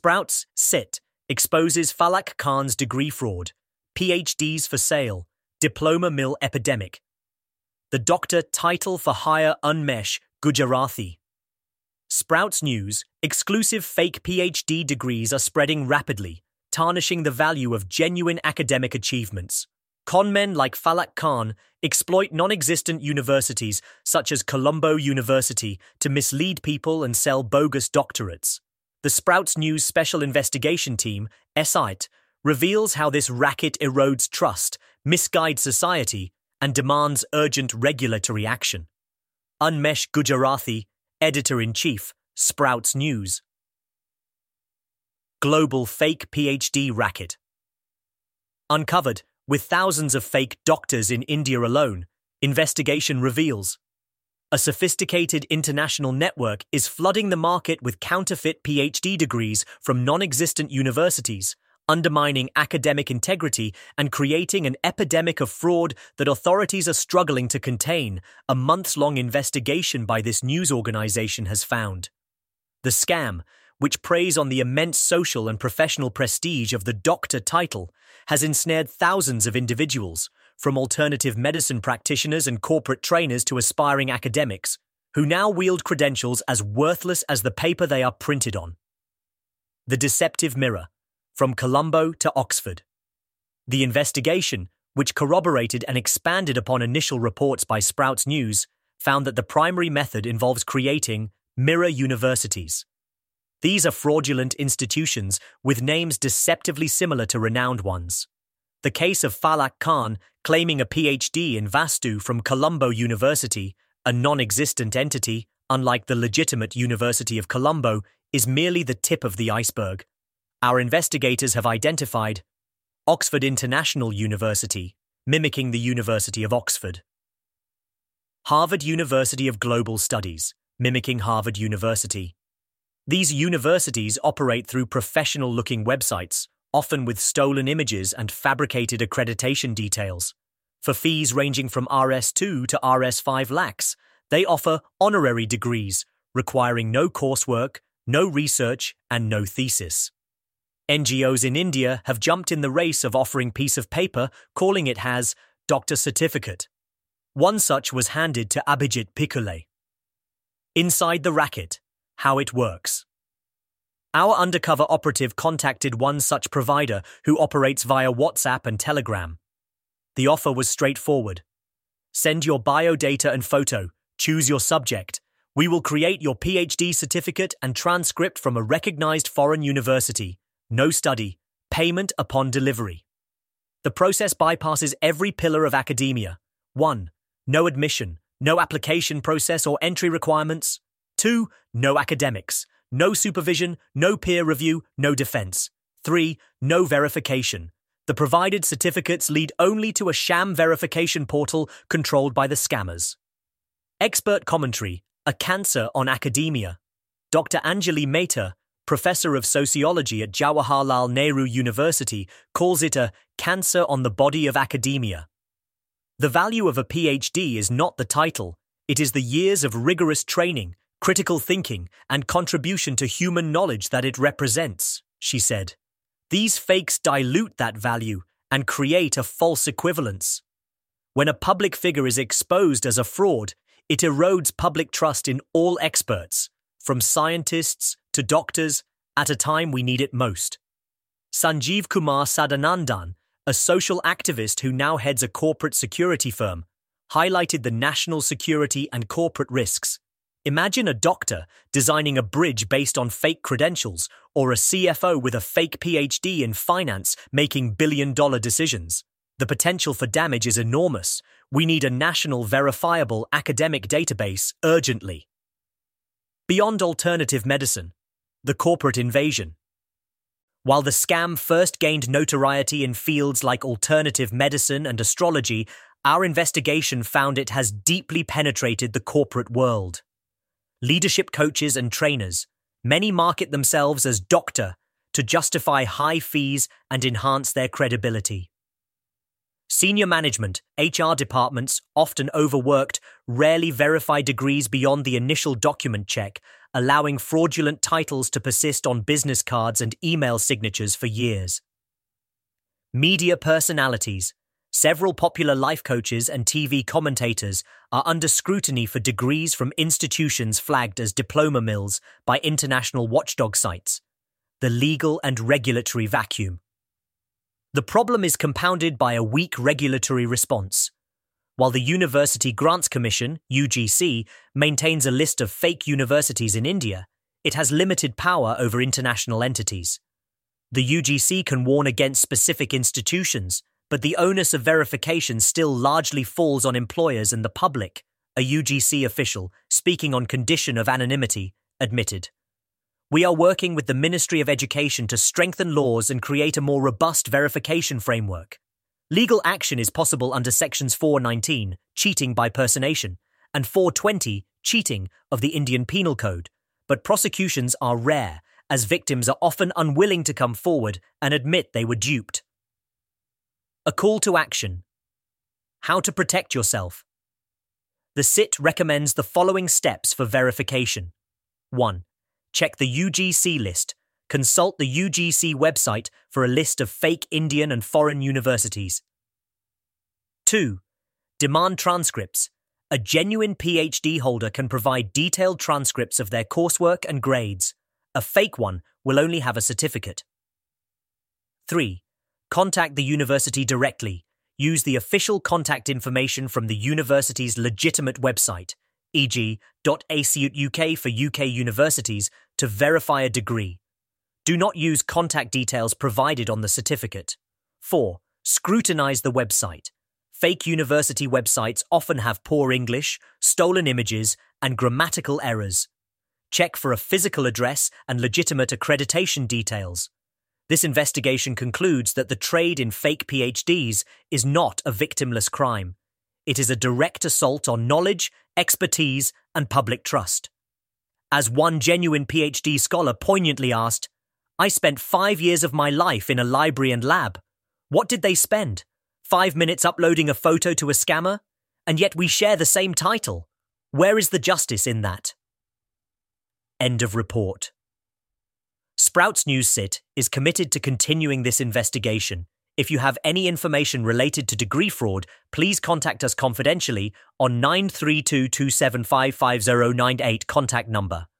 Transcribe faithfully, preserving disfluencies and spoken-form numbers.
Sprouts S I T exposes Falak Khan's degree fraud, PhDs for sale, diploma mill epidemic. The doctor title for hire Unmesh Gujarati. Sprouts News, exclusive fake PhD degrees are spreading rapidly, tarnishing the value of genuine academic achievements. Conmen like Falak Khan exploit non-existent universities such as Colombo University to mislead people and sell bogus doctorates. The Sprouts News Special Investigation Team, S I T, reveals how this racket erodes trust, misguides society, and demands urgent regulatory action. Unmesh Gujarati, Editor-in-Chief, Sprouts News. Global fake PhD racket. Uncovered, with thousands of fake doctors in India alone, investigation reveals. A sophisticated international network is flooding the market with counterfeit PhD degrees from non-existent universities, undermining academic integrity and creating an epidemic of fraud that authorities are struggling to contain, a months-long investigation by this news organization has found. The scam, which preys on the immense social and professional prestige of the doctor title, has ensnared thousands of individuals, from alternative medicine practitioners and corporate trainers to aspiring academics, who now wield credentials as worthless as the paper they are printed on. The Deceptive Mirror, from Colombo to Oxford. The investigation, which corroborated and expanded upon initial reports by Sprouts News, found that the primary method involves creating mirror universities. These are fraudulent institutions with names deceptively similar to renowned ones. The case of Falak Khan claiming a PhD in Vastu from Colombo University, a non-existent entity, unlike the legitimate University of Colombo, is merely the tip of the iceberg. Our investigators have identified Oxford International University, mimicking the University of Oxford. Harvard University of Global Studies, mimicking Harvard University. These universities operate through professional-looking websites, often with stolen images and fabricated accreditation details. For fees ranging from R S two to R S five lakhs, they offer honorary degrees, requiring no coursework, no research, and no thesis. N G Os in India have jumped in the race of offering piece of paper, calling it as Doctor Certificate. One such was handed to Abhijit Pikule. Inside the racket, how it works. Our undercover operative contacted one such provider who operates via WhatsApp and Telegram. The offer was straightforward. Send your biodata and photo, choose your subject. We will create your PhD certificate and transcript from a recognized foreign university. No study, payment upon delivery. The process bypasses every pillar of academia. one. No admission, no application process or entry requirements. two. No academics, no supervision, no peer review, no defense. three. No verification. The provided certificates lead only to a sham verification portal controlled by the scammers. Expert commentary, a cancer on academia. Doctor Anjali Mehta, professor of sociology at Jawaharlal Nehru University, calls it a cancer on the body of academia. The value of a PhD is not the title, it is the years of rigorous training, critical thinking, and contribution to human knowledge that it represents, she said. These fakes dilute that value and create a false equivalence. When a public figure is exposed as a fraud, it erodes public trust in all experts, from scientists to doctors, at a time we need it most. Sanjeev Kumar Sadanandan, a social activist who now heads a corporate security firm, highlighted the national security and corporate risks. Imagine a doctor designing a bridge based on fake credentials, or a C F O with a fake PhD in finance making billion-dollar decisions. The potential for damage is enormous. We need a national verifiable academic database urgently. Beyond alternative medicine, the corporate invasion. While the scam first gained notoriety in fields like alternative medicine and astrology, our investigation found it has deeply penetrated the corporate world. Leadership coaches and trainers, many market themselves as doctor to justify high fees and enhance their credibility. Senior management, H R departments, often overworked, rarely verify degrees beyond the initial document check, allowing fraudulent titles to persist on business cards and email signatures for years. Media personalities. Several popular life coaches and T V commentators are under scrutiny for degrees from institutions flagged as diploma mills by international watchdog sites. The legal and regulatory vacuum. The problem is compounded by a weak regulatory response. While the University Grants Commission, U G C, maintains a list of fake universities in India, it has limited power over international entities. The U G C can warn against specific institutions, but the onus of verification still largely falls on employers and the public, a U G C official, speaking on condition of anonymity, admitted. We are working with the Ministry of Education to strengthen laws and create a more robust verification framework. Legal action is possible under Sections four nineteen, cheating by personation, and four twenty, cheating, of the Indian Penal Code, but prosecutions are rare, as victims are often unwilling to come forward and admit they were duped. A call to action. How to protect yourself. The C I T recommends the following steps for verification. one. Check the U G C list. Consult the U G C website for a list of fake Indian and foreign universities. two. Demand transcripts. A genuine PhD holder can provide detailed transcripts of their coursework and grades. A fake one will only have a certificate. three. Contact the university directly. Use the official contact information from the university's legitimate website, for example .acute.uk for U K universities, to verify a degree. Do not use contact details provided on the certificate. four. Scrutinize the website. Fake university websites often have poor English, stolen images, and grammatical errors. Check for a physical address and legitimate accreditation details. This investigation concludes that the trade in fake PhDs is not a victimless crime. It is a direct assault on knowledge, expertise, and public trust. As one genuine PhD scholar poignantly asked, "I spent five years of my life in a library and lab. What did they spend? Five minutes uploading a photo to a scammer? And yet we share the same title. Where is the justice in that?" End of report. Sprouts News C I T is committed to continuing this investigation. If you have any information related to degree fraud, please contact us confidentially on nine three two two seven five five zero nine eight contact number.